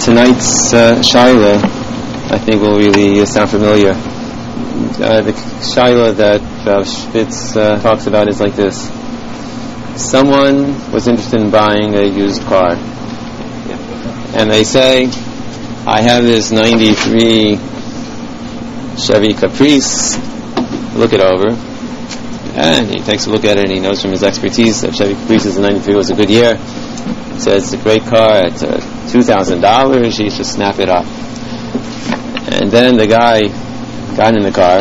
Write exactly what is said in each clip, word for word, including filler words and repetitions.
tonight's uh, Shaila, I think, will really uh, sound familiar. Uh, the Shaila that uh, Spitz uh, talks about is like this. Someone was interested in buying a used car. And they say, I have this ninety-three Chevy Caprice, look it over. And he takes a look at it and he knows from his expertise that Chevy Caprice in ninety-three was a good year. He says it's a great car at uh, two thousand dollars, he should snap it up. And then the guy got in the car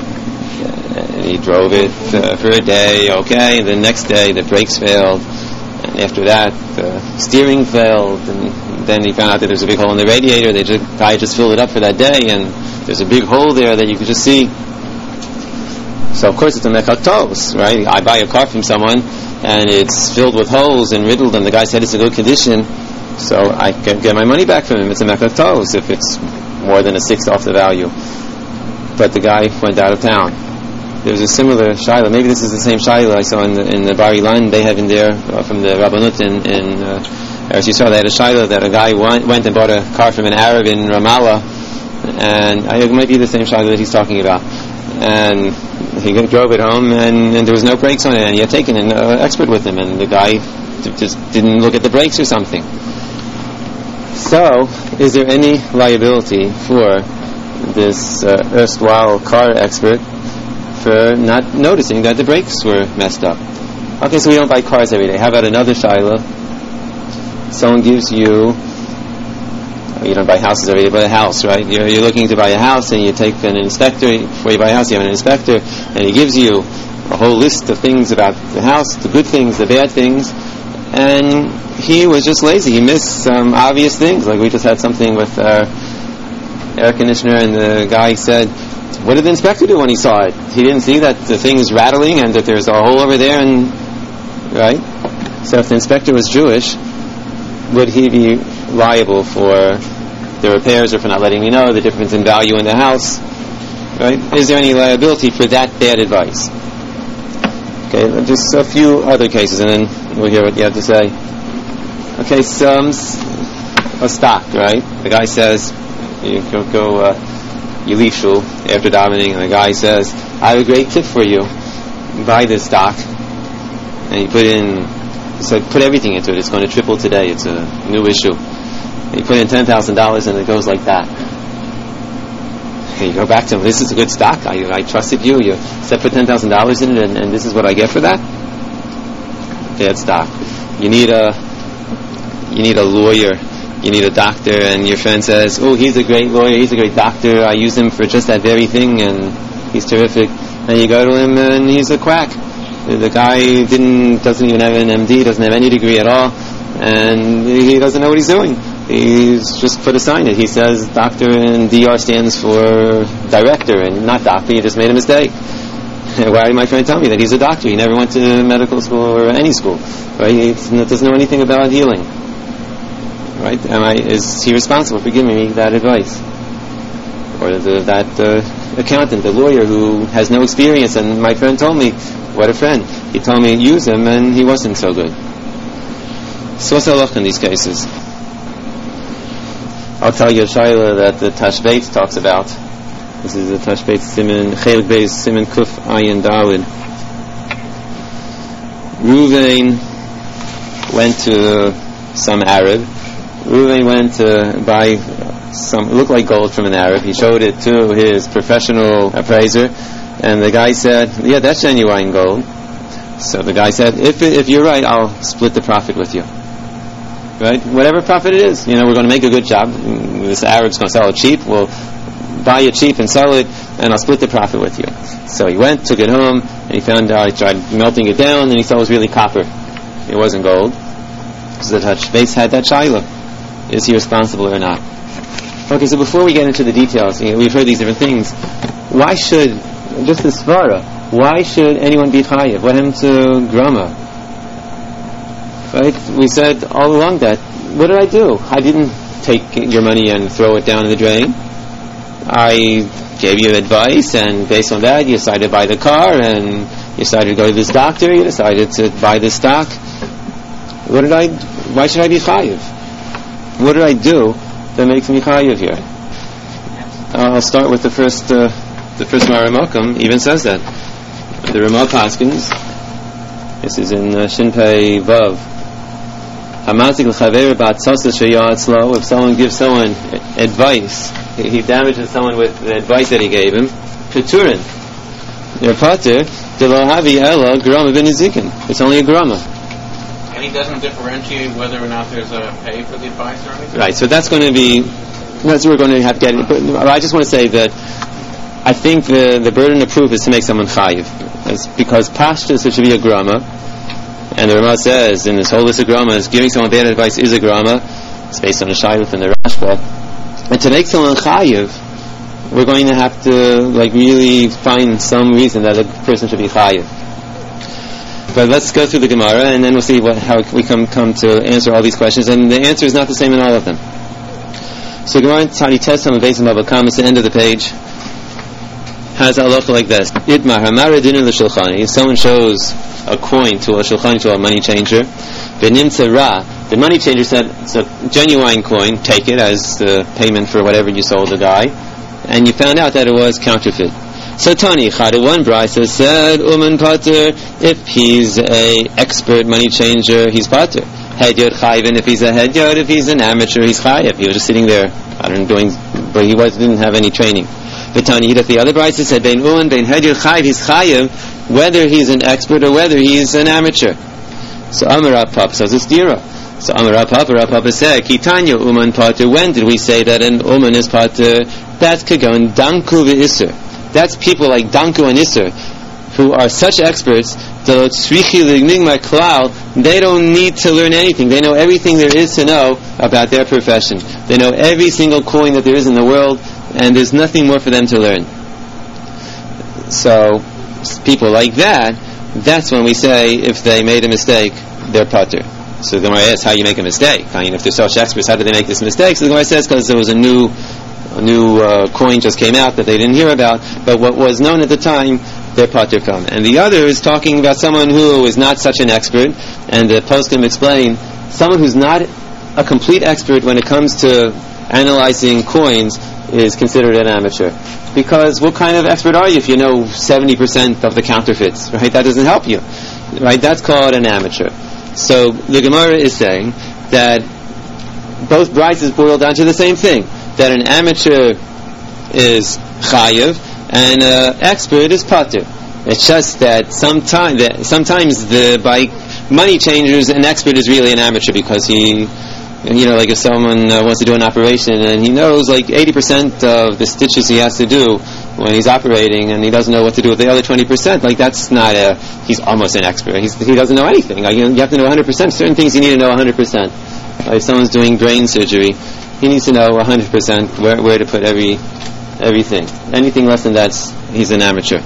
and he drove it uh, for a day, okay, and the next day the brakes failed, and after that the steering failed, and then he found out that there's a big hole in the radiator. The guy just filled it up for that day, and there's a big hole there that you could just see. So of course it's a mechak tos, right? I buy a car from someone and it's filled with holes and riddled, and the guy said it's in good condition, so I can get my money back from him. It's a mechak tos if it's more than a sixth off the value. But the guy went out of town. There was a similar Shaila. Maybe this is the same Shaila I saw in the, in the Bar Ilan. They have in there uh, from the Rabbanut in, in uh, Eretz Yisrael. They had a Shaila that a guy went, went and bought a car from an Arab in Ramallah, and I, it might be the same Shaila that he's talking about. And he drove it home, and, and there was no brakes on it, and he had taken an uh, expert with him, and the guy t- just didn't look at the brakes or something. So, is there any liability for this uh, erstwhile car expert for not noticing that the brakes were messed up? Okay, so we don't buy cars every day. How about another Shaila? Someone gives you, you don't buy houses every day, but a house, right? You're, you're looking to buy a house, and you take an inspector. Before you buy a house, you have an inspector, and he gives you a whole list of things about the house, the good things, the bad things, and he was just lazy. He missed some obvious things. Like we just had something with our air conditioner, and the guy said, what did the inspector do when he saw it? He didn't see that the thing's rattling and that there's a hole over there, and right? So if the inspector was Jewish, would he be liable for the repairs or for not letting me know the difference in value in the house? Right? Is there any liability for that bad advice? Okay, just a few other cases, and then we'll hear what you have to say. Okay, some a stock, right? The guy says, you go, go uh, you leave shul after davening, and the guy says, I have a great tip for you. Buy this stock, and you put in, so put everything into it. It's going to triple today. It's a new issue. And you put in ten thousand dollars, and it goes like that. And you go back to him. This is a good stock. I, I trusted you. You said put ten thousand dollars in it, and, and this is what I get for that. Bad stock. You need a you need a lawyer. You need a doctor, and your friend says, "Oh, he's a great lawyer. He's a great doctor. I use him for just that very thing, and he's terrific." And you go to him, and he's a quack. The guy didn't doesn't even have an M D, doesn't have any degree at all, and he doesn't know what he's doing. He's just put a sign in. He says doctor, and D R stands for director, and not doctor. You just made a mistake. Why did my friend tell me that he's a doctor? He never went to medical school or any school. Right? He doesn't know anything about healing. Right? Am I? Is he responsible for giving me that advice? Or the, that uh, accountant, the lawyer who has no experience, and my friend told me, what a friend. He told me use him, and he wasn't so good. So what's the halach in these cases? I'll tell you a Shaila that the Tashbeit talks about. This is the Tashbeit Siman Chelik Beis Siman Kuf Ayin Dalid. Ruvain went to some Arab. Ruvain went to buy some, it looked like gold from an Arab. He showed it to his professional appraiser, and the guy said, yeah, that's genuine gold. So the guy said, if if you're right, I'll split the profit with you. Right? Whatever profit it is. You know, we're going to make a good job. This Arab's going to sell it cheap. We'll buy it cheap and sell it, and I'll split the profit with you. So he went, took it home, and he found out, he tried melting it down, and he thought it was really copper. It wasn't gold. So the Tashbeit had that Shaila. Is he responsible or not? Okay, so before we get into the details, you know, we've heard these different things. Why should, just the svara, why should anyone be chayiv? What happened to Grama? Right? We said all along that, what did I do? I didn't take your money and throw it down in the drain. I gave you advice, and based on that, you decided to buy the car, and you decided to go to this doctor, you decided to buy this stock. What did I, why should I be chayiv? What did I do that makes me chayiv here. Uh, I'll start with the first, uh, the first Maramokum even says that. The Ramah Paskins, this is in uh, Shinpei Vav. If someone gives someone advice, he, he damages someone with the advice that he gave him, Peturin. Your pater, it's only a grama. And he doesn't differentiate whether or not there's a pay for the advice or anything? Right, so that's going to be, that's what we're going to have to get. But I just want to say that I think the, the burden of proof is to make someone chayiv. It's because pashtus, it should be a grama. And the Ramah says, in this whole list of gramas, giving someone bad advice is a grama. It's based on a shaylut and the Rashba. And to make someone chayiv, we're going to have to, like, really find some reason that a person should be chayiv. But let's go through the Gemara, and then we'll see what, how we come come to answer all these questions. And the answer is not the same in all of them. So Gemara Tani Tesam and Beis Baba Kama, at the end of the page, has a halacha like this: Itmar hamara dinu l'shulchani. If someone shows a coin to a shulchani, to a money changer, v'nimtza ra, the money changer said it's a genuine coin, take it as the payment for whatever you sold the guy, and you found out that it was counterfeit. So Tani Chada, one brisa said uman pater, if he's a expert money changer, he's pater. Hedyot chayvin, if he's a hedyot, if he's an amateur, he's chayiv. He was just sitting there, I don't know, doing, but he was didn't have any training. V'tani, that the other brisa said bein uman bein hedyot chayiv, he's chayiv, whether he's an expert or whether he's an amateur. So Amar Rav Papa says it's dira. So Amar Rav Papa, Rav Papa said Kitanya uman pater. When did we say that an uman is pater? That's kagon danku v'isur. That's people like Danku and Isser, who are such experts, they don't need to learn anything. They know everything there is to know about their profession. They know every single coin that there is in the world, and there's nothing more for them to learn. So, people like that, that's when we say, if they made a mistake, they're pater. So the Gemara asks, how you make a mistake? I mean, if they're such experts, how did they make this mistake? So the Gemara says, because there was a new A new uh, coin just came out that they didn't hear about, but what was known at the time, they're pater from. And the other is talking about someone who is not such an expert, and the poskim explain, someone who's not a complete expert when it comes to analyzing coins is considered an amateur. Because what kind of expert are you if you know seventy percent of the counterfeits, right? That doesn't help you, right? That's called an amateur. So the Gemara is saying that both brises boil down to the same thing, that an amateur is chayiv and an expert is pater. It's just that sometimes, that sometimes the by money changers, an expert is really an amateur because he, you know, like if someone uh, wants to do an operation and he knows like eighty percent of the stitches he has to do when he's operating, and he doesn't know what to do with the other twenty percent, like that's not a, he's almost an expert. He's, he doesn't know anything. Like, you have to know one hundred percent. Certain things you need to know one hundred percent. Like if someone's doing brain surgery, he needs to know one hundred percent where, where to put every everything. Anything less than that, he's an amateur.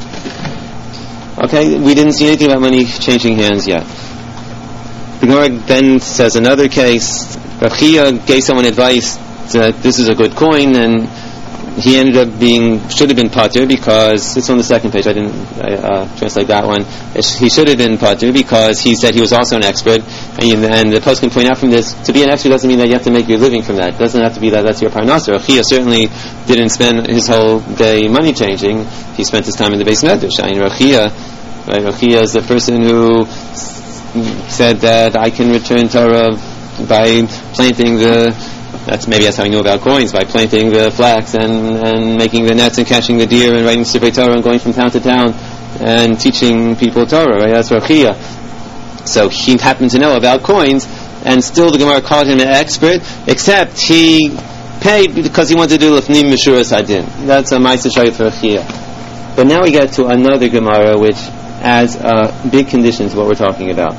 Okay, we didn't see anything about money changing hands yet. The Gemara then says another case. Rav Chia gave someone advice that this is a good coin, and he ended up being, should have been pater because, it's on the second page, I didn't uh, translate that one. He should have been pater because he said he was also an expert, and, you, and the post can point out from this, to be an expert doesn't mean that you have to make your living from that. It doesn't have to be that that's your parnasa. Rav Chia certainly didn't spend his whole day money changing. He spent his time in the Beis Medrash. I mean, Rav Chia, right, Rav Chia is the person who said that I can return Torah by planting the, that's maybe that's how he knew about coins, by planting the flax and, and making the nets and catching the deer and writing Sifrei Torah and going from town to town and teaching people Torah, right? That's Rav Chia. So he happened to know about coins, and still the Gemara called him an expert, except he paid because he wanted to do Lefnim Meshuras Hadin. That's a Ma'aseh Shayit for Rav Chia. But now we get to another Gemara which adds a big condition to what we're talking about.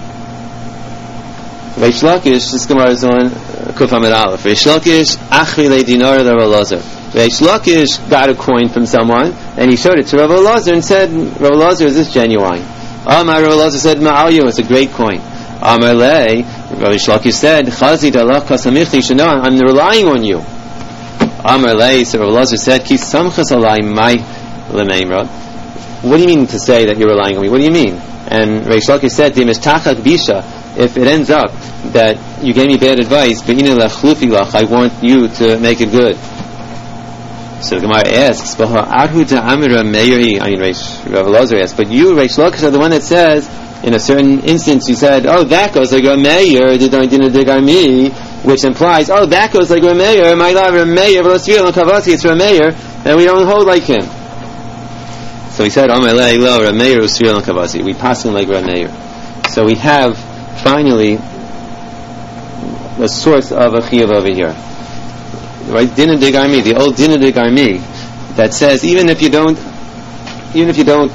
Reish Lakish, this Gemara is on Kuf Amid Aleph. Reish Lakish, Achri le dinar le Rav Elazar. Reish Lakish got a coin from someone, and he showed it to Rav Elazar and said, Rav Elazar, is this genuine? Amar Rav Elazar said, Ma'alyo, it's a great coin. Amar le, Reish Lakish said, Chazid Allah kasamichti shano, I'm relying on you. Amar le, so Rav Elazar said, Ki samchas alai mai lemeimra. What do you mean to say that you're relying on me? What do you mean? And Reish Lakish said, Dimesh tachak bisha, if it ends up that you gave me bad advice, I want you to make it good. So the Gemara asks, I mean, Rav Elazar asks, but you, Reish Lakish, are the one that says, in a certain instance, you said, oh, that goes like a mayor, which implies, oh, that goes like a mayor, my love, a mayor, it's a mayor, and we don't hold like him. So he said, oh, my love, a mayor, we pass him like a mayor. So we have, finally, the source of a chiyuv over here. Right, Dinah de Garmi, the old Dinah de Garmi, that says even if you don't, even if you don't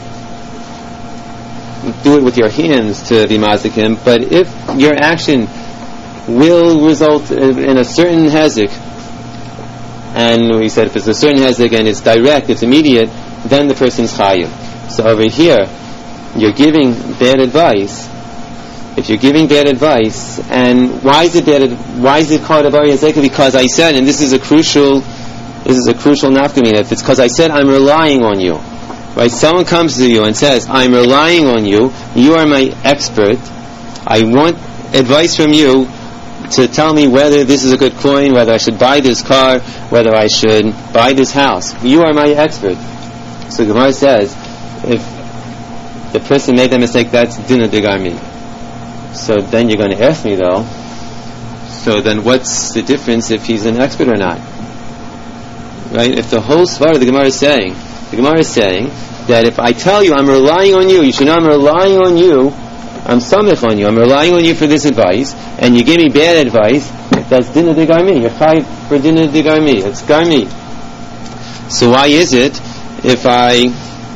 do it with your hands to be mazikim, but if your action will result in a certain hezek, and we said if it's a certain hezek and it's direct, it's immediate, then the person's chayiv. So over here, you're giving bad advice. If you're giving bad advice, and why is it bad? Why is it called a bari hazeka? Because I said, and this is a crucial, this is a crucial nafkamina. If it's because I said I'm relying on you, right? Someone comes to you and says, "I'm relying on you. You are my expert. I want advice from you to tell me whether this is a good coin, whether I should buy this car, whether I should buy this house. You are my expert." So Gemara says, if the person made that mistake, that's dinah de garmi. So then you're going to ask me though, so then what's the difference if he's an expert or not? Right? If the whole svara the Gemara is saying, the Gemara is saying that if I tell you I'm relying on you, you should know I'm relying on you, I'm samech on you, I'm relying on you for this advice, and you give me bad advice, that's dinah de garmi. You're chayiv for dinah de garmi. It's garmi. So why is it if I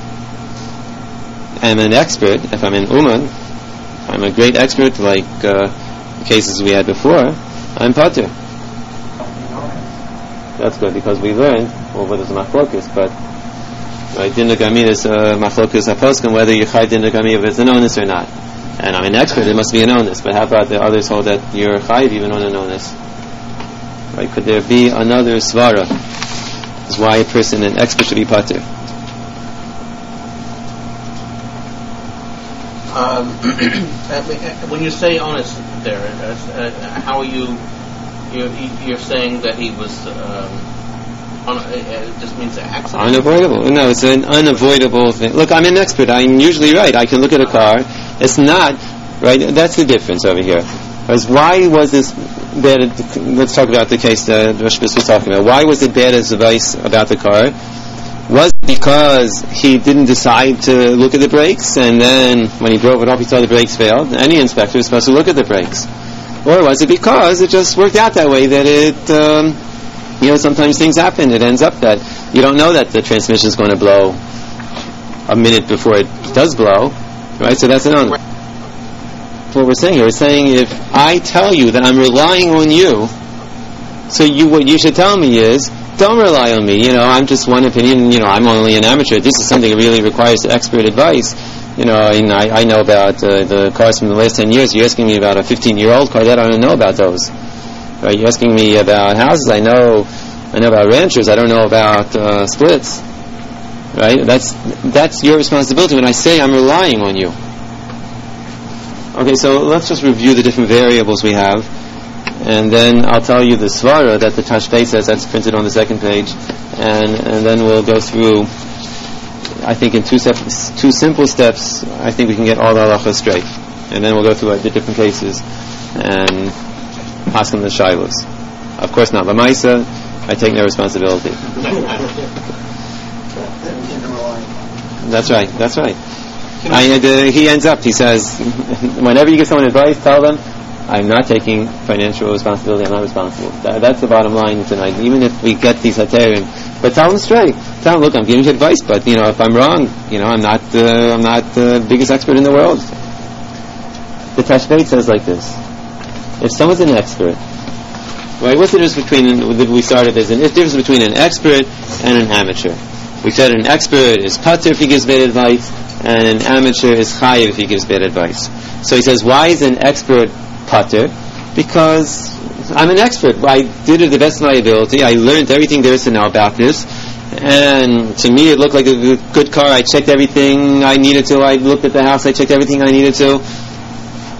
am an expert, if I'm an uman, I'm a great expert, like uh, the cases we had before, I'm pater. That's good, because we learned, well, what is a machlokus, but right, dinah garmi is a machlokus haposkim, whether you chai dinah garmi if it's an onus or not. And I'm an expert, it must be an onus, but how about the others hold that you're chayiv even on an onus? Right, could there be another svara? Is why a person, an expert, should be pater? Um, when you say honest there, uh, how are you, you're, you're saying that he was, um, un, it just means accident? Unavoidable. No, it's an unavoidable thing. Look, I'm an expert. I'm usually right. I can look at a car. It's not, right? That's the difference over here. Because why was this bad, let's talk about the case that Rosh was talking about. Why was it bad advice about the car? Was it because he didn't decide to look at the brakes, and then when he drove it off he saw the brakes failed? Any inspector is supposed to look at the brakes. Or was it because it just worked out that way, that it, um, you know, sometimes things happen, it ends up that you don't know that the transmission is going to blow a minute before it does blow, right? So that's an on. What we're saying here, we're saying if I tell you that I'm relying on you, so you what you should tell me is, don't rely on me. You know, I'm just one opinion. You know, I'm only an amateur. This is something that really requires expert advice. You know, and I, I know about uh, the cars from the last ten years. You're asking me about a fifteen-year-old car. That I don't know about those. Right? You're asking me about houses. I know, I know about ranchers. I don't know about uh, splits. Right? That's that's your responsibility. When I say I'm relying on you. Okay, so let's just review the different variables we have. And then I'll tell you the svara that the Tashbei says, that's printed on the second page, and and then we'll go through. I think in two steps, two simple steps, I think we can get all the halachas straight, and then we'll go through uh, the different cases and ask them the shilos. Of course not l'maisa. I take no responsibility. That's right. That's right. I, uh, he ends up. He says, whenever you give someone advice, tell them, I'm not taking financial responsibility. I'm not responsible. That, that's the bottom line tonight. Even if we get these haterim, but tell them straight. Tell them, look, I'm giving you advice, but you know, if I'm wrong, you know, I'm not. Uh, I'm not the biggest expert in the world. The Tashbeit says like this: if someone's an expert, right? What's the difference between? We started as an difference between an expert and an amateur. We said an expert is pater if he gives bad advice, and an amateur is chayiv if he gives bad advice. So he says, why is an expert pater? Because I'm an expert. I did it the best of my ability. I learned everything there is to know about this, and to me it looked like a good car. I checked everything I needed to. I looked at the house. I checked everything I needed to.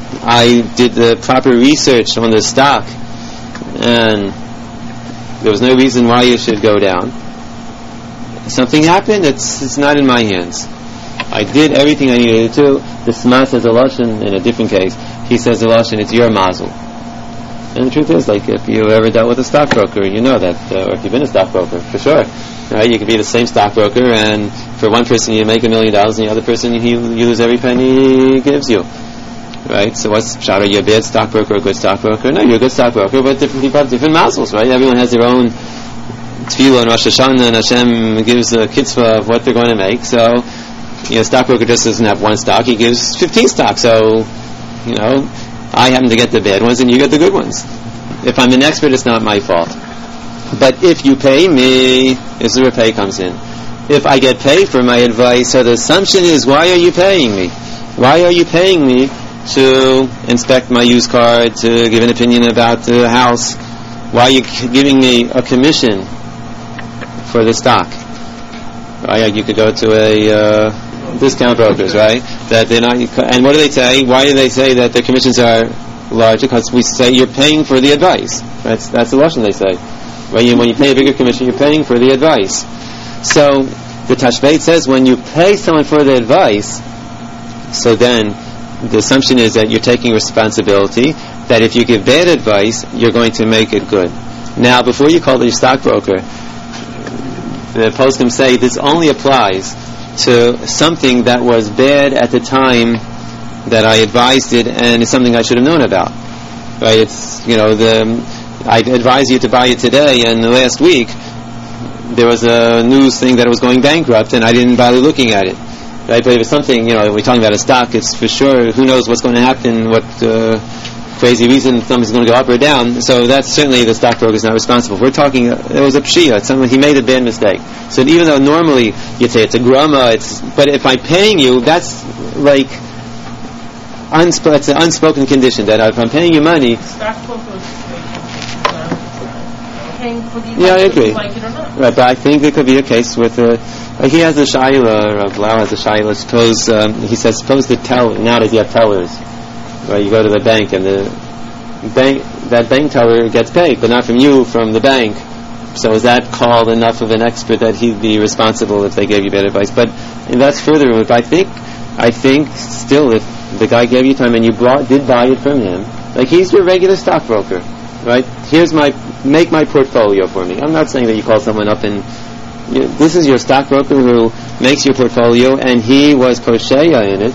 I did the proper research on the stock, and there was no reason why you should go down. Something happened, it's it's not in my hands. I did everything I needed to do. The Sma says a Lashon in a different case. He says a Lashon, it's your mazel. And the truth is, like, if you ever dealt with a stockbroker, you know that, uh, or if you've been a stockbroker, for sure, right? You could be the same stockbroker, and for one person you make a million dollars, and the other person you, you lose every penny he gives you, right? So what's shot? Are you a bad stockbroker or a good stockbroker? No, you're a good stockbroker, but different people have different mazels, right? Everyone has their own tefillah and Rosh Hashanah, and Hashem gives a kitzvah of what they're going to make. So, you know, a stockbroker just doesn't have one stock; he gives fifteen stocks. So, you know, I happen to get the bad ones and you get the good ones. If I'm an expert, it's not my fault. But if you pay me, this is where pay comes in. If I get paid for my advice, so the assumption is, why are you paying me? Why are you paying me to inspect my used car, to give an opinion about the house? Why are you giving me a commission for the stock? Right? You could go to a uh, discount brokers, right? That they're not. And what do they say? Why do they say that their commissions are larger? Because we say you're paying for the advice. That's that's the Lashon they say. When you when you pay a bigger commission, you're paying for the advice. So the Tashbeit says when you pay someone for the advice, so then the assumption is that you're taking responsibility. That if you give bad advice, you're going to make it good. Now, before you call it your stockbroker, the poskim say this only applies to something that was bad at the time that I advised it, and it's something I should have known about. Right? It's, you know, the I advised you to buy it today, and the last week there was a news thing that it was going bankrupt, and I didn't bother looking at it. Right? But if it's something, you know, we're talking about a stock, it's for sure, who knows what's going to happen, what uh, crazy reason something's going to go up or down. So that's certainly the stockbroker is not responsible. We're talking, uh, it was a pshia, it's something, he made a bad mistake. So even though normally you'd say it's a grama, it's, but if I'm paying you, that's like, unsp- it's an unspoken condition, that if I'm paying you money, paying for the yeah, I agree. Like it or not. Right, but I think there could be a case with a, like he has a shaila, Rav Lau has a shaila, suppose, um, he says, suppose the teller, nowadays you have tellers, right, you go to the bank and the bank, that bank teller gets paid, but not from you, from the bank. So is that called enough of an expert that he'd be responsible if they gave you bad advice? But, and that's further removed. I think, I think still if the guy gave you time and you brought, did buy it from him, like he's your regular stockbroker, right? Here's my, make my portfolio for me. I'm not saying that you call someone up and, you know, this is your stockbroker who makes your portfolio, and he was kosheya in it.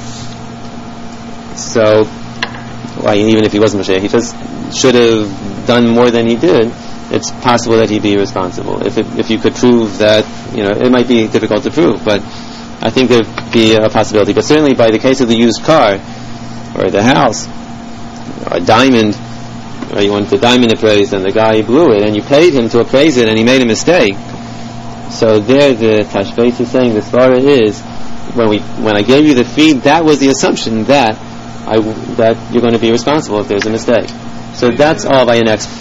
So, well, even if he wasn't kosheya, he just should have done more than he did. It's possible that he'd be responsible. If it, if you could prove that, you know, it might be difficult to prove, but I think there'd be a possibility. But certainly by the case of the used car, or the house, or a diamond, or you want the diamond appraised and the guy blew it, and you paid him to appraise it and he made a mistake. So there the Tashbeit is saying, the svara is, when we when I gave you the fee, that was the assumption that I, that you're going to be responsible if there's a mistake. So that's all by an expert.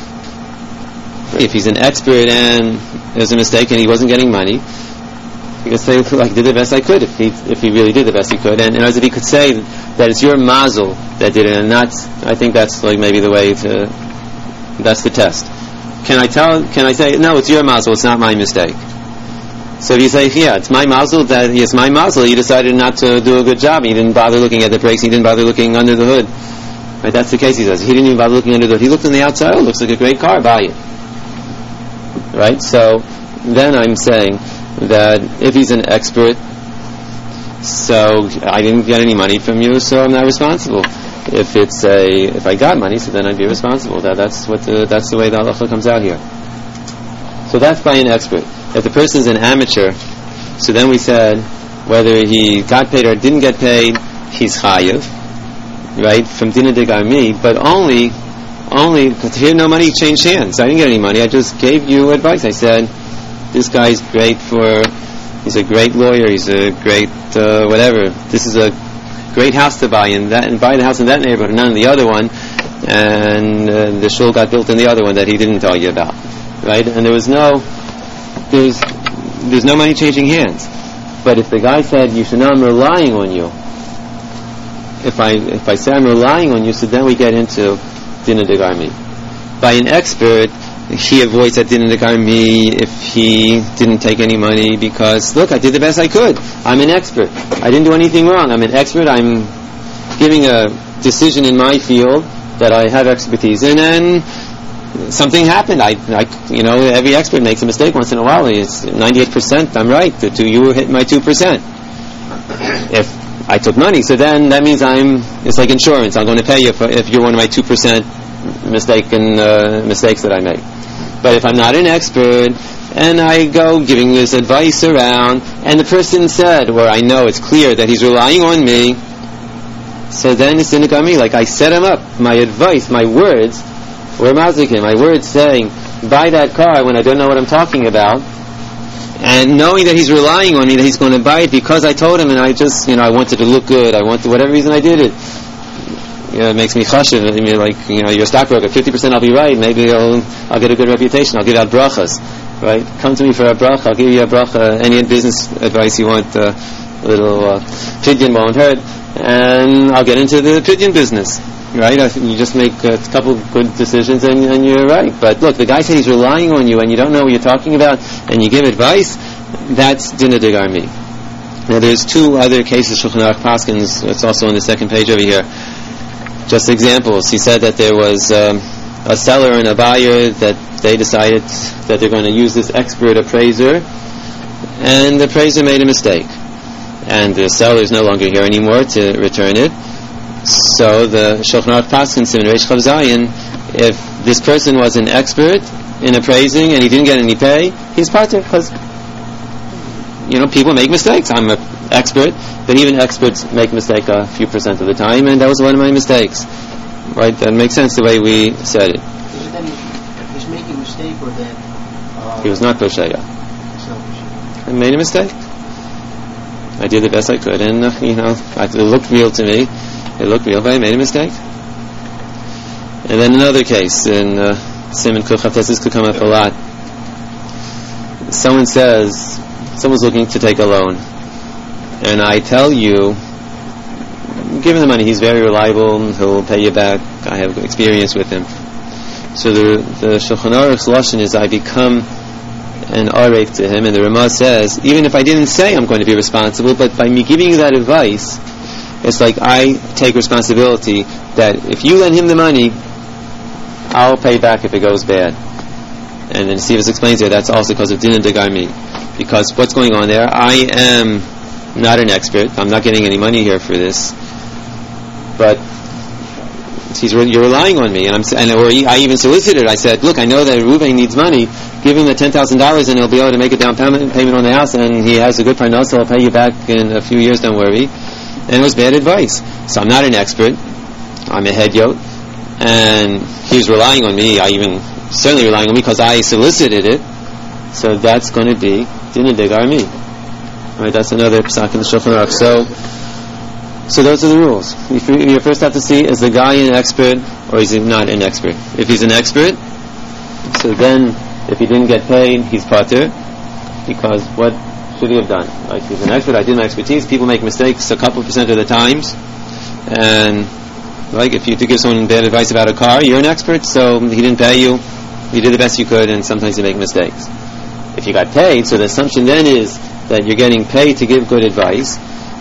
If he's an expert and there's a mistake and he wasn't getting money, he could say, like, did the best I could, if he if he really did the best he could. And, and as if he could say that it's your mazel that did it, and not, I think that's like maybe the way to, that's the test. Can I tell, can I say, no, it's your mazel, it's not my mistake? So if you say, yeah, it's my mazel, that it's my mazel, you decided not to do a good job, he didn't bother looking at the brakes, he didn't bother looking under the hood. Right, that's the case he says. He didn't even bother looking under the hood. He looked on the outside, oh, looks like a great car, buy it. Right? So then I'm saying that if he's an expert, so I didn't get any money from you, so I'm not responsible. If it's a, if I got money, so then I'd be responsible. That that's what the, that's the way the halacha comes out here. So that's by an expert. If the person is an amateur, so then we said whether he got paid or didn't get paid, he's chayiv, right? From dina de garmi, but only, only because here no money changed hands. I didn't get any money. I just gave you advice. I said, this guy's great for, he's a great lawyer. He's a great uh, whatever. This is a great house to buy in that, and buy the house in that neighborhood, and none in the other one. And uh, the shul got built in the other one that he didn't tell you about, right? And there was no, there's, there's no money changing hands. But if the guy said, you should know I'm relying on you, if I if I say I'm relying on you, so then we get into Dina Degarmi. By an expert, he avoids that Dina Degarmi if he didn't take any money because, look, I did the best I could. I'm an expert. I didn't do anything wrong. I'm an expert. I'm giving a decision in my field that I have expertise in, and something happened. I, I, you know, every expert makes a mistake once in a while. It's ninety-eight percent. I'm right. The two you hit my two percent. If I took money, so then that means I'm. It's like insurance. I'm going to pay you for, if you're one of my two percent mistaken uh, mistakes that I make. But if I'm not an expert and I go giving this advice around, and the person said, or I know it's clear that he's relying on me, so then it's Dina Degarmi. Like I set him up. My advice, my words. We're mazikin, my words saying, buy that car when I don't know what I'm talking about, and knowing that he's relying on me, that he's going to buy it because I told him, and I just, you know, I wanted to look good, I wanted, whatever reason I did it. You know, it makes me chashiv. I mean, like, you know, you're a stockbroker, fifty percent I'll be right, maybe I'll, I'll get a good reputation, I'll give out brachas, right? Come to me for a bracha, I'll give you a bracha, any business advice you want, uh, a little uh, pidyon won't hurt, and I'll get into the pidyon business. Right? You just make a couple good decisions and, and you're right. But look, the guy said he's relying on you and you don't know what you're talking about and you give advice, that's Dina Degarmi. Now there's two other cases, Shulchan Aruch Paskins, it's also on the second page over here. Just examples. He said that there was um, a seller and a buyer that they decided that they're going to use this expert appraiser, and the appraiser made a mistake. And the seller is no longer here anymore to return it. So the Shulchan Aruch Paskins in Reish Chav Zayin, if this person was an expert in appraising and he didn't get any pay, he's part of it because, you know, people make mistakes. I'm an expert, but even experts make mistake a few percent of the time, and that was one of my mistakes. Right? That makes sense the way we said it. Then he's making a mistake, or that uh, he was not kosher. I made a mistake. I did the best I could, and uh, you know, it looked real to me. It looked real, but I made a mistake. And then another case in uh, Simon Kuchav, this could come up a lot. Someone says, someone's looking to take a loan, and I tell you, give him the money, he's very reliable, he'll pay you back, I have experience with him. So the, the Shulchan Aruch's lashon is, I become an arek to him, and the Ramah says, even if I didn't say I'm going to be responsible, but by me giving you that advice, it's like I take responsibility that if you lend him the money, I'll pay back if it goes bad. And then Sivas explains here, that's also because of Dina Degarmi. Because what's going on there, I am not an expert, I'm not getting any money here for this, but he's re- you're relying on me, and I'm and or I even solicited. I said, look, I know that Reuven needs money, give him the ten thousand dollars and he'll be able to make a down payment, payment on the house, and he has a good parnasa, so I'll pay you back in a few years, don't worry. And it was bad advice. So I'm not an expert. I'm a head yot. And he was relying on me. I even, certainly relying on me because I solicited it. So that's going to be Dina Degarmi. Right, that's another psak in the Shulchan Aruch. So, so those are the rules. You, you first have to see, is the guy an expert or is he not an expert? If he's an expert, so then if he didn't get paid, he's pater. Because what should he have done? Like, he's an expert, I did my expertise. People make mistakes a couple percent of the times, and like if you do give someone bad advice about a car, you're an expert, so he didn't pay you, you did the best you could, and sometimes you make mistakes. If you got paid, so the assumption then is that you're getting paid to give good advice,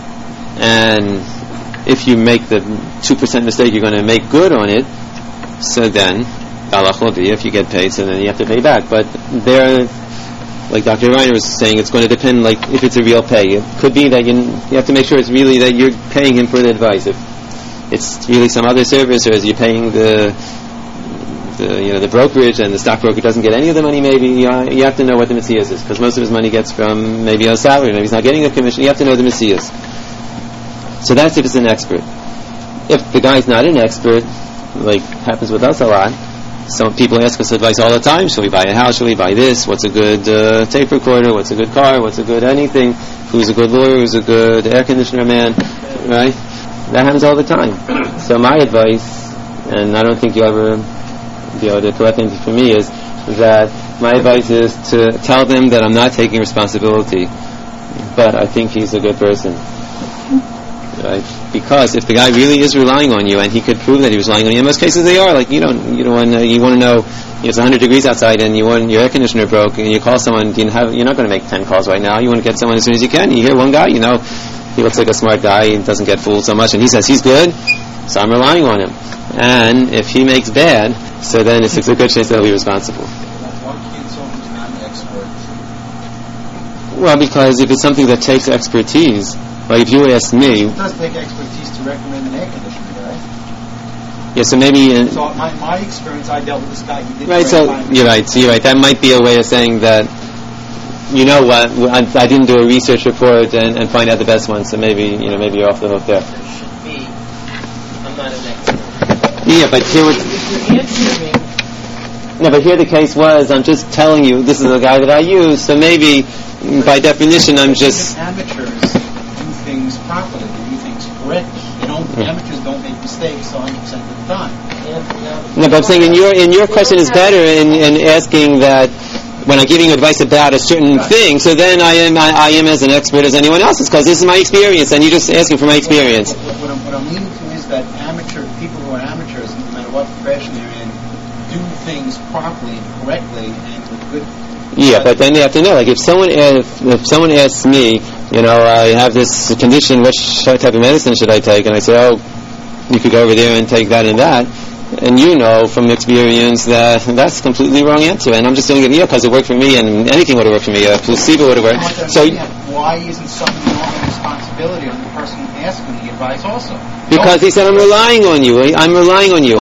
and if you make the two percent mistake, you're going to make good on it, so then halach will be, if you get paid, so then you have to pay back. But there, like Doctor Reiner was saying, it's going to depend, like, if it's a real pay. It could be that you, you have to make sure it's really that you're paying him for the advice. If it's really some other service, or is you paying the, the you know, the brokerage, and the stockbroker doesn't get any of the money, maybe you, you have to know what the Messias is, because most of his money gets from maybe a salary, maybe he's not getting a commission. You have to know the Messias. So that's if it's an expert. If the guy's not an expert, like happens with us a lot, some people ask us advice all the time. Should we buy a house? Should we buy this? What's a good uh, tape recorder? What's a good car? What's a good anything? Who's a good lawyer? Who's a good air conditioner man? Right? That happens all the time. So my advice, and I don't think you'll ever be able to correct anything for me, is that my advice is to tell them that I'm not taking responsibility, but I think he's a good person. right? Because if the guy really is relying on you, and he could prove that he was relying on you, in most cases they are. Like you don't, you don't want to, you want to know it's one hundred degrees outside, and you want your air conditioner broke, and you call someone. You have, you're not going to make ten calls right now. You want to get someone as soon as you can. You hear one guy, you know, he looks like a smart guy. He doesn't get fooled so much, and he says he's good, so I'm relying on him. And if he makes bad, so then it's a good chance that he'll be responsible. Why can't someone who's not an expert? Well, because if it's something that takes expertise, like if you ask me, It does take expertise to recommend an air conditioner, right? yeah, so maybe in, So my, my experience, I dealt with this guy. He did right. the So time. you're right. So you're right. That might be a way of saying that. You know what? I, I didn't do a research report and, and find out the best one. So maybe you know maybe you're off the hook there. There should be. I'm not an expert. Yeah, but here was. If you're answering, No, but here the case was. I'm just telling you. This is a guy that I use. So maybe by definition, I'm just. Amateurs do things properly. They do things correctly. They don't. Amateurs don't make mistakes one hundred percent of the time. No, but I'm saying in your in your question is better in, in asking that when I'm giving you advice about a certain Right. thing, so then I am I, I am as an expert as anyone else is, because this is my experience, and you're just asking for my experience. What, what, what, I'm, what I'm leaning to is that amateur people who are amateurs, no matter what profession they're in, do things properly and correctly and with good. Yeah, but then you have to know, like if someone if, if someone asks me, you know, I have this condition, which type of medicine should I take? And I say, oh, you could go over there and take that and that. And you know from experience that that's a completely wrong answer, and I'm just doing it here because it worked for me, and anything would have worked for me. A placebo would have I want to worked. So, understand, why isn't somebody on the responsibility on the person asking the advice also? because he said, I'm relying on you. I'm relying on you.